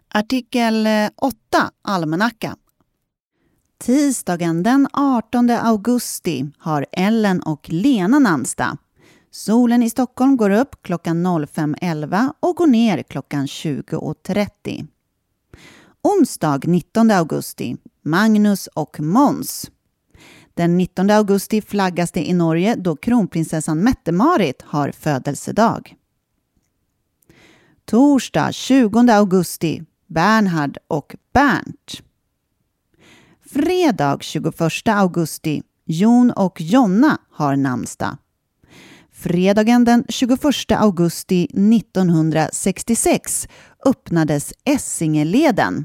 Artikel 8, almanacka. Tisdagen den 18 augusti har Ellen och Lena namnsdag. Solen i Stockholm går upp klockan 05.11 och går ner klockan 20.30. Onsdag 19 augusti, Magnus och Måns. Den 19 augusti flaggas det i Norge då kronprinsessan Mette-Marit har födelsedag. Torsdag 20 augusti, Bernhard och Bernt. Fredag 21 augusti, Jon och Jonna har namnsdag. Fredagen den 21 augusti 1966 öppnades Essingeleden.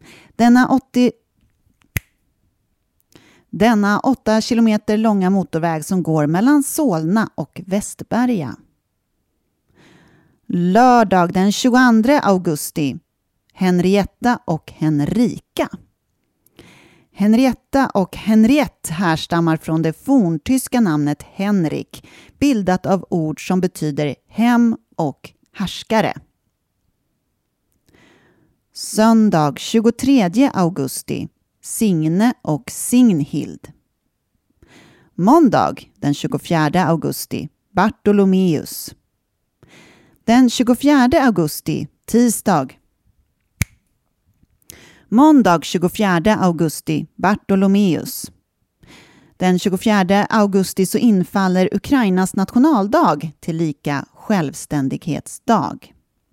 Denna 8 kilometer långa motorväg som går mellan Solna och Västberga. Lördag den 22 augusti, Henrietta och Henrika. Henrietta och Henriette härstammar från det forntyska namnet Henrik, bildat av ord som betyder hem och härskare. Söndag 23 augusti, Signe och Signhild. Måndag den 24 augusti, Bartolomeus. Den 24 augusti, tisdag. Måndag 24 augusti, Bartolomeus. Den 24 augusti så infaller Ukrainas nationaldag till lika självständighetsdag.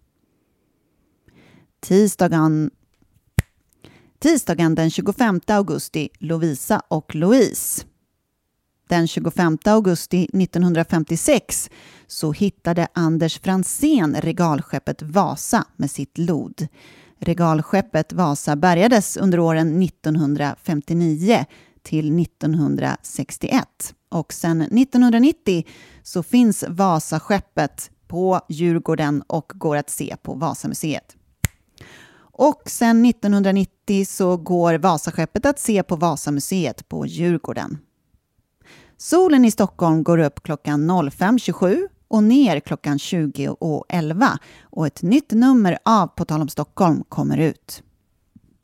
Tisdagen den 25 augusti, Lovisa och Louise. Den 25 augusti 1956 så hittade Anders Franzén regalskeppet Vasa med sitt lod. Regalskeppet Vasa bärgades under åren 1959 till 1961. Och sedan 1990 så finns Vasaskeppet på Djurgården och går att se på Vasamuseet. Och sedan 1990 så går Vasaskeppet att se på Vasamuseet på Djurgården. Solen i Stockholm går upp klockan 05.27 och ner klockan 20.11 och ett nytt nummer av På tal om Stockholm kommer ut.